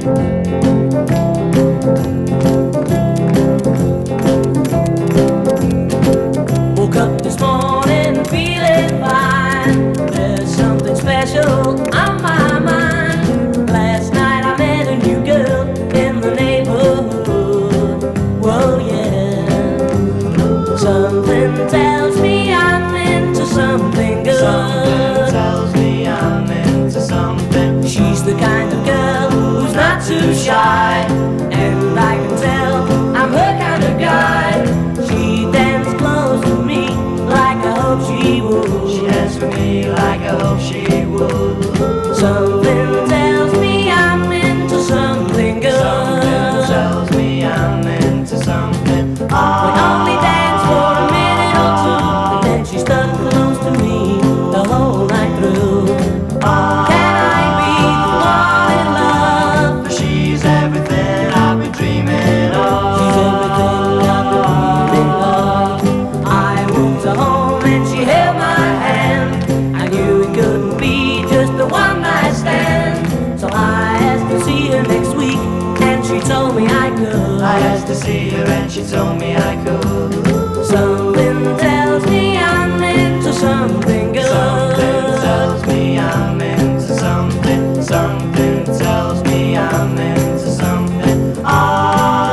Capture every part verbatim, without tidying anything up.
Woke up this morning feeling fine. There's something special on my mind. Last night I met a new girl in the neighborhood. Whoa, yeah. Something tells me I'm into something good. Something tells me I'm into something. She's the kind of girl who's not too shy, and I can tell I'm her kind of guy. She danced close to me like I hope she would. She danced with me like I hope she would. Something tells me I'm into something good. Something tells me I'm into something. We only danced for a minute or two, and then she stuck close to me the whole night through. Can I be the one in love? For she's everything I've been dreaming of. She's everything I've been dreaming of. I walked her home and she held my hand. I knew it couldn't be just a one night stand, so I asked to see her next week, and she told me I could. I asked to see her and she told me I could. Something tells me I'm into something good. Something tells me I'm into something. Something tells me I'm into something. Ah.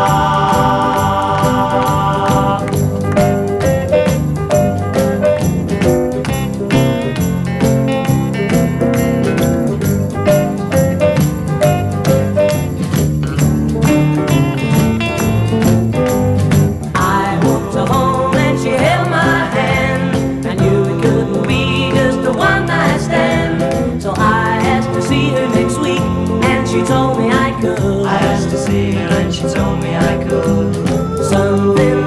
I walked her home and she held my hand. I knew it couldn't be just a one night stand, so I asked to see her next week, and she told me I could. I asked to see her and she told me I could. Something